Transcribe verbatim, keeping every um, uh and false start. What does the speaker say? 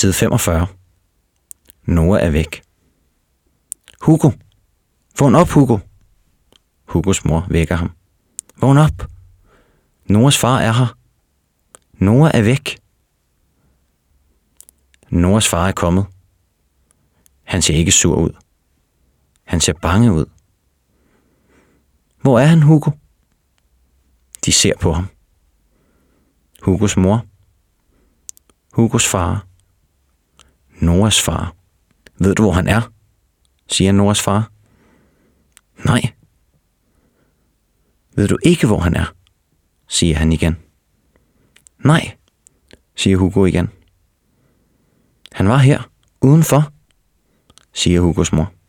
Side femogfyrre. Noah er væk. Hugo! Vågn op, Hugo! Hugos mor vækker ham. Vågn op! Noahs far er her. Noah er væk. Noahs far er kommet. Han ser ikke sur ud. Han ser bange ud. Hvor er han, Hugo? De ser på ham. Hugos mor. Hugos far. Noahs far. Ved du, hvor han er? Siger Noahs far. Nej. Ved du ikke, hvor han er? Siger han igen. Nej, siger Hugo igen. Han var her, udenfor, siger Hugos mor.